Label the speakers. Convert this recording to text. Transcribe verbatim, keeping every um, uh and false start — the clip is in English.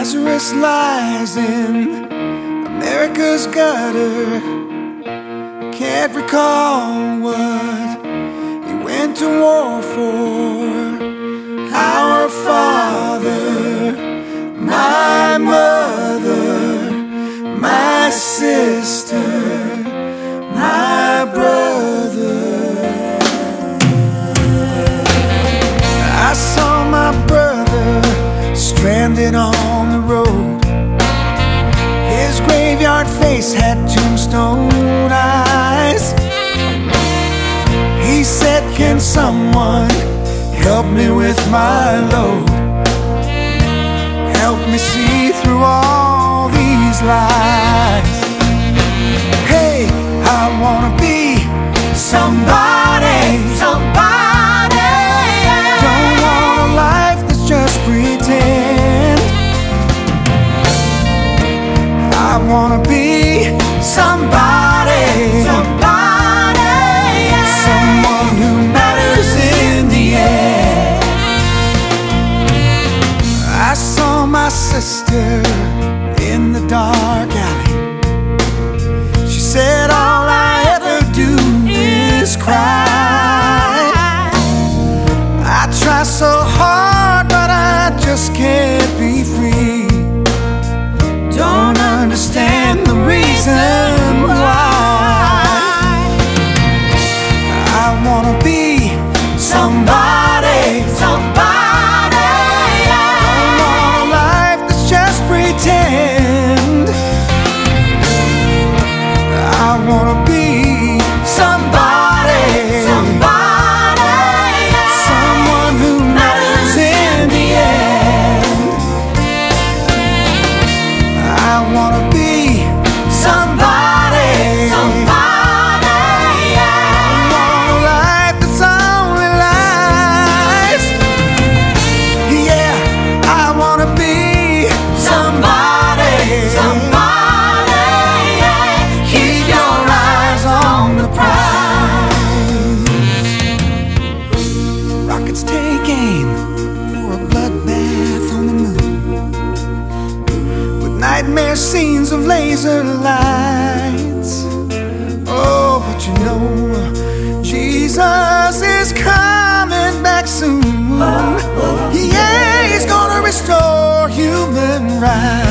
Speaker 1: Lazarus lies in America's gutter. Can't recall what he went to war for. Our father, my mother, my sister, my brother. I saw my brother stranded on the road. His graveyard face had tombstone eyes. He said, "Can someone help me with my load? Help me see through all these lies. Hey, I wanna be somebody, somebody. Don't want a life that's just pretend. I wanna be somebody, somebody, someone who matters in the end." I saw my sister in the dark alley. She said, "All I ever do is cry. I try so hard, but I just can't be free. Don't understand the reason why. I wanna be somebody, somebody. Don't want a life that's just pretend. I wanna be somebody, somebody, someone who matters in the end. I wanna be somebody, somebody. Don't want a life that's only lies. Yeah, I wanna be somebody, somebody. Keep your eyes on the prize. Rockets take aim for a bloodbath on the moon, with nightmare scenes of laser lights. Oh, but you know, Jesus is coming back soon. Yeah, he's gonna restore human rights.